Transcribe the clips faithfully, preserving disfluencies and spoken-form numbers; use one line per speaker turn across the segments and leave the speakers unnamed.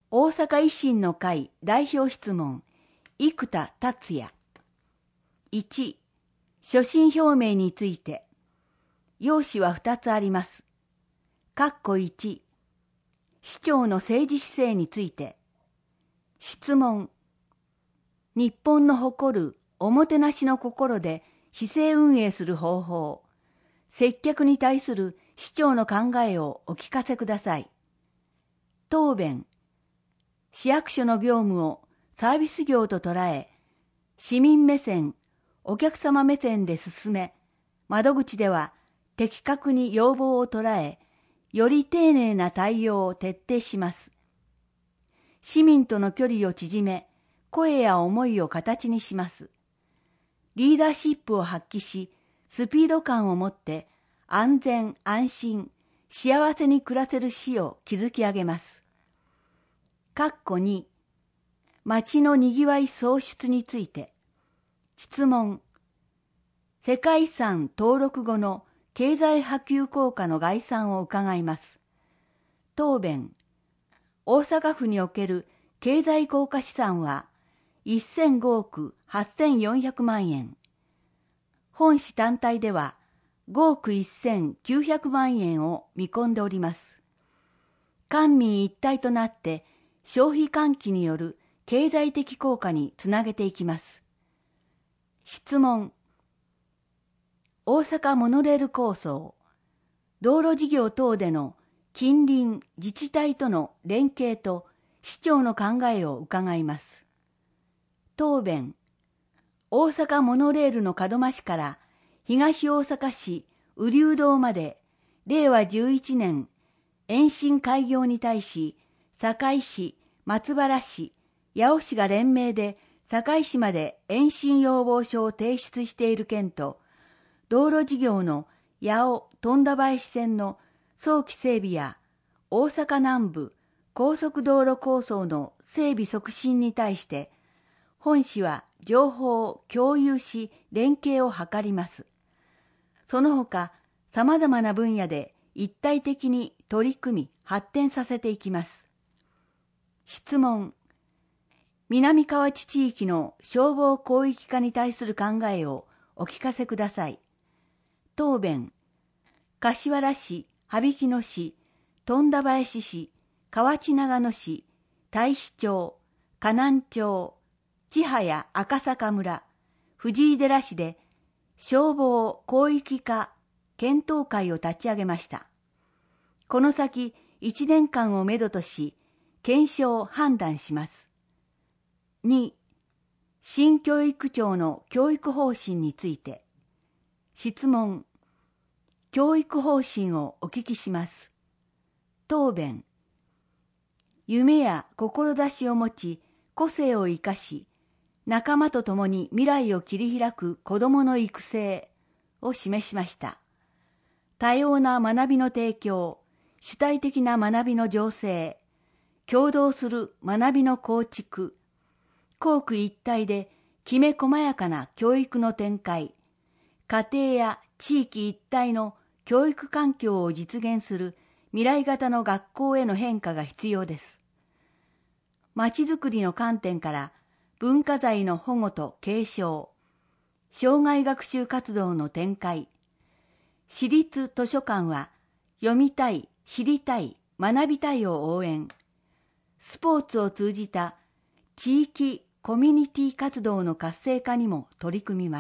大阪維新の会代表質問、生田達也。いち、所信表明について。要旨はふたつあります。括弧いち、市長の政治姿勢について。質問。日本の誇るおもてなしの心で市政運営する方法、接客に対する市長の考えをお聞かせください。答弁。市役所の業務をサービス業と捉え、市民目線、お客様目線で進め、窓口では的確に要望を捉え、より丁寧な対応を徹底します。市民との距離を縮め、声や思いを形にします。リーダーシップを発揮し、スピード感を持って安全・安心、幸せに暮らせる市を築き上げます。括弧に、町のにぎわい創出について。質問。世界遺産登録後の経済波及効果の概算を伺います。答弁。大阪府における経済効果試算はせんごおくはっせんよんひゃくまんえん。本市単体ではごおくせんきゅうひゃくまんえんを見込んでおります。官民一体となって消費喚起による経済的効果につなげていきます。質問。大阪モノレール構想、道路事業等での近隣自治体との連携と市長の考えを伺います。答弁。大阪モノレールの門真市から東大阪市雨竜堂までれいわじゅういちねん延伸開業に対し、堺市、松原市、八尾市が連名で堺市まで延伸要望書を提出している件と、道路事業の八尾富田林線の早期整備や大阪南部高速道路構想の整備促進に対して、本市は情報を共有し連携を図ります。その他、様々な分野で一体的に取り組み発展させていきます。質問。南河内地域の消防広域化に対する考えをお聞かせください。答弁。柏原市、羽曳野市、富田林市、河内長野市、太子町、河南町、千早赤坂村、藤井寺市で消防広域化検討会を立ち上げました。この先いちねんかんをめどとし、検証判断します。に、新教育庁の教育方針について。質問。教育方針をお聞きします。答弁。夢や志を持ち、個性を生かし、仲間と共に未来を切り開く子どもの育成を示しました。多様な学びの提供、主体的な学びの醸成、協働する学びの構築、校区一体できめ細やかな教育の展開、家庭や地域一体の教育環境を実現する未来型の学校への変化が必要です。まちづくりの観点から文化財の保護と継承、生涯学習活動の展開、私立図書館は読みたい、知りたい、学びたいを応援、スポーツを通じた地域コミュニティ活動の活性化にも取り組みます。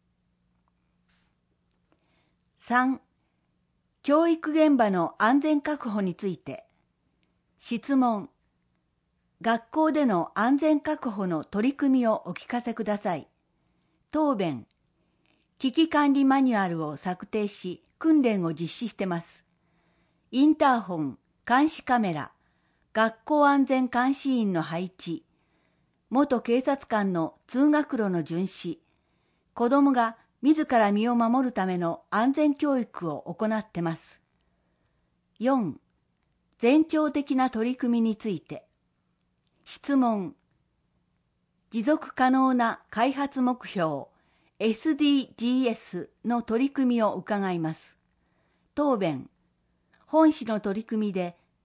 さん、教育現場の安全確保について。質問。学校での安全確保の取り組みをお聞かせください。答弁。危機管理マニュアルを策定し、訓練を実施してます。インターホン、監視カメラ、学校安全監視員の配置、元警察官の通学路の巡視、子どもが自ら身を守るための安全教育を行ってます。よん、全庁的な取り組みについて。質問。持続可能な開発目標 エスディージーエス の取り組みを伺います。答弁。本市の取り組みで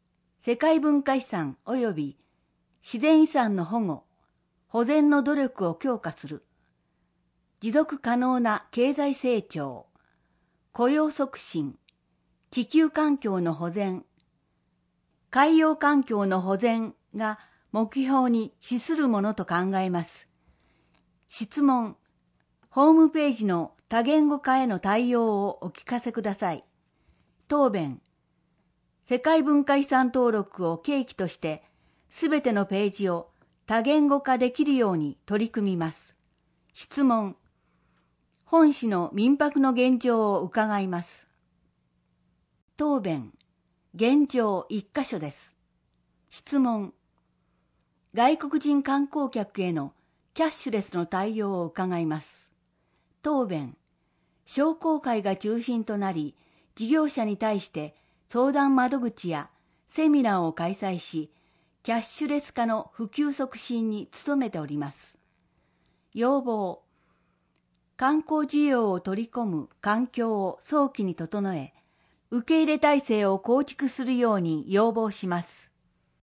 世界文化遺産及び自然遺産の保護、保全の努力を強化する。持続可能な経済成長、雇用促進、地球環境の保全、海洋環境の保全が目標に資するものと考えます。質問、ホームページの多言語化への対応をお聞かせください。答弁、世界文化遺産登録を契機として、すべてのページを多言語化できるように取り組みます。質問、本市の民泊の現状を伺います。答弁、現状一箇所です。質問、外国人観光客へのキャッシュレスの対応を伺います。答弁、商工会が中心となり、事業者に対して相談窓口やセミナーを開催し、キャッシュレス化の普及促進に努めております。要望、観光需要を取り込む環境を早期に整え、受け入れ体制を構築するように要望します。